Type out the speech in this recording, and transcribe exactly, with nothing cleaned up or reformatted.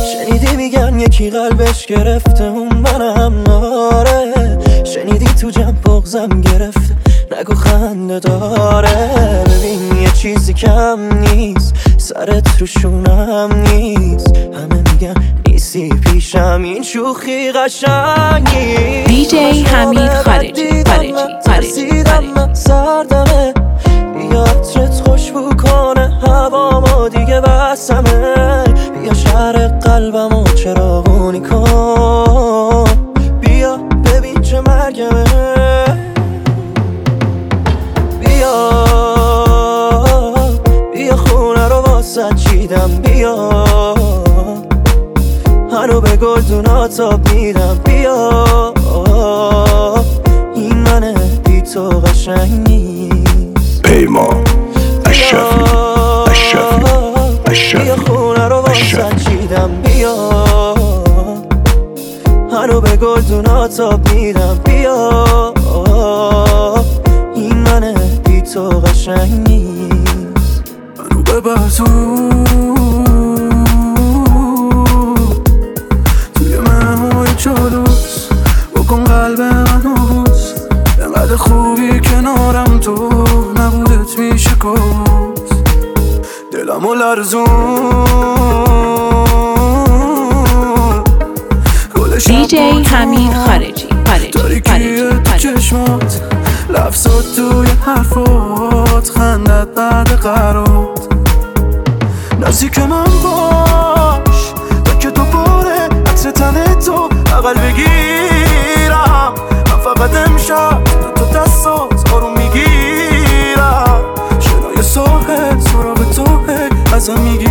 شنیدی میگن یکی قلبش گرفته اون منم ناره. شنیدی تو جمع بغزم گرفته نگو خنده داره. ببین یه چیزی کم نیست سرت رو شونم نیست. همه میگن نیستی پیشم این شوخی قشنگی. دی جی حمید خارجی خارجی خارجی سردمه بیا عطرت خوشبو کنه هوامو دیگه بسمه. بیا شهر قلبمو چراغونی کن. بیا ببین چه مرگمه. بیا بیا خونه رو واسه چیدم. بیا هنو به گلدونات آب میدم. بیا این منه بی تو قشنگ نیست. پیمان اشرفی اشرفی اشرفی بیا خونه رو واسه چیدم. بیا هنو به گلدونات آب میدم. بیا این منه بی تو قشنگ نیست. منو ببر تو توی منوی جالوس بکن قلب منو بوس. انقدر خوبی کنارم تو نبودت میشه کس. دلمو لرزون دی جی حمید خارجی خارجی تاریکیه تو چشمات لفظات توی حرفات خندت بعد قرارات. نزدیک من باش تا که تو باره عطر تن تو اقل بگیرم. من فقط امشب تو تو دستات آروم میگیرم. شنای ساحل سراغ تو ازم میگیرم.